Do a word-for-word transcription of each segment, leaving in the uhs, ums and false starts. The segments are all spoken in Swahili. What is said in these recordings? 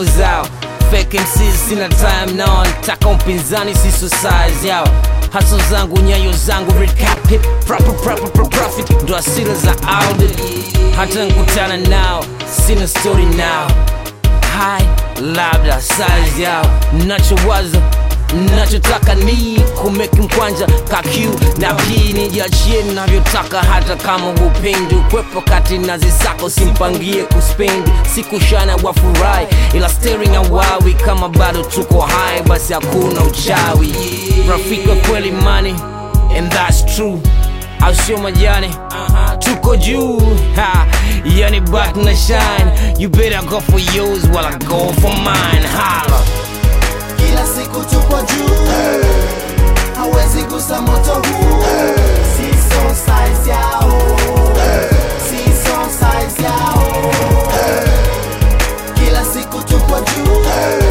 level zao. Fake M Cs sina time now, nataka mpinzani siso size yao. Hustle zangu, nyayo zangu, red cap hip, proper proper profit, ndo asili za Audi. Hata nkutana nao, sina story now. High, labda size yao. Nachowaza, nachotaka ni kumeki mkwanja kakiu na pii nijiachie navyotaka, hata kama upendi ukwepo kati na zisako simpangie kuspendi. Siku shana wafurahi ila staring awawi, kama bado tuko high basi hakuna uchawi. Rafika kweli money and that's true, au sio majani? Tuko juu, ha, yani back na shine. You better go for yours while I go for mine. Holla. Kila siku tupo juu, hey. Hawezi gusa moto huu, hey. Siso size yao, hey. Siso size yao, hey. Kila siku tupo juu, hey.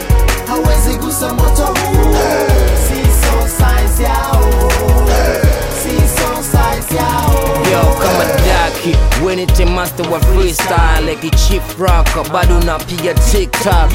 Hawezi gusa moto huu, hey. Siso size yao, hey. Siso size yao. Yo, kama Daki, Winnie master wa freestyle, like Chief Rocker, bado napiga TikTok.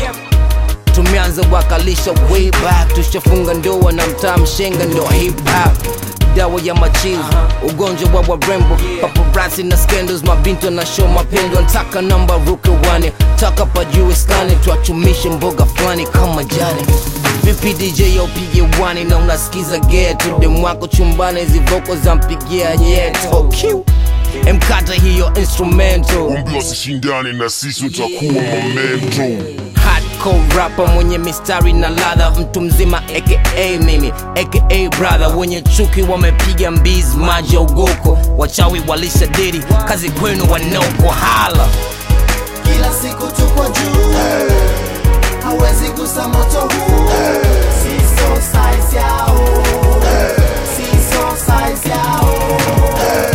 Tumeanza wakalisha way back, tushafunga ndoa na mtaa mshenga ndo hip hop. Dawa ya machizi, ugonjwa wa warembo, paparazzi na scandals, mabinto na show mapendo. Ntaka namba ruke wane, taka pajue skani, tuachumishe mboga flani kama jani. Vipi D J yo pige wani na unasikiza ghetto, demu wako chumbani hizi vocals za mpigia nyeto. Q Mkata hiyo instrumental, Umbi wasishindane na sisi utakuwa momento. Hardcore rapper mwenye mistari na ladha, mtu mzima aka mimi aka brother. Wenye chuki wamepiga mbizi maji ya ugoko, wachawi walisha diri kazi kwenu wanoko. Hala. Kila siku tupo juu, hey. Hawezi gusa moto huu, hey. Siso size yao, hey. Siso size yao, hey.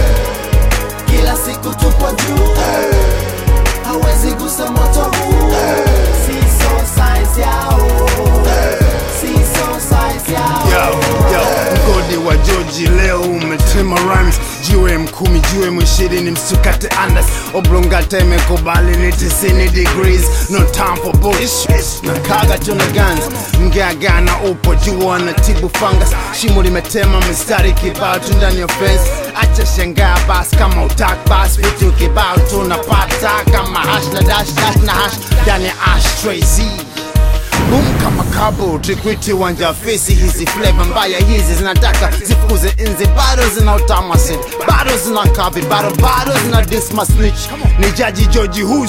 Kila siku tupo juu, hey. Hawezi gusa moto huu, hey. Siso size yao, hey. Siso size yao. Yo, yo, mgodi wa George leo umetema rhymes. Jiwe mkumi, jiwe mwishirini, msukate andas. Oblongata imekubali ni tisini degrees. No time for bullshit, na kaga tuna guns. Mgeagana upo jua na tibu fungus. Shimo limetema mistari kibao tu ndani ya fence. Acha shangaa bas kama utak bas. Vitu kibao tunapata kama hash na dash dash na hash ndani ya ashtray Z. Boom kama kabo, trikwiti wanja fesi. Hizi flavor mbaya hizi zinataka zifukuze inzi. Bado zina utamasi, bado zina kavi, bado bado zina disma snitch. Ni Jaji George Hush,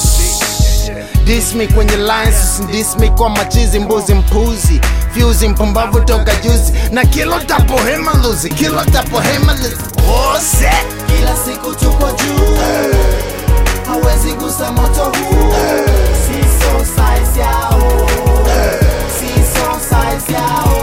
diss me kwenye lines, diss me kwa machizi mbuzi mpuzi. Fuse mpumbavu toka juzi, na kilo tapo hema luzi, kilo tapo hema luzi. Oh set. Kila siku tupo juu, hey. Hawezi gusa moto huu, hey. Siso size yao, hey. Siso size yao.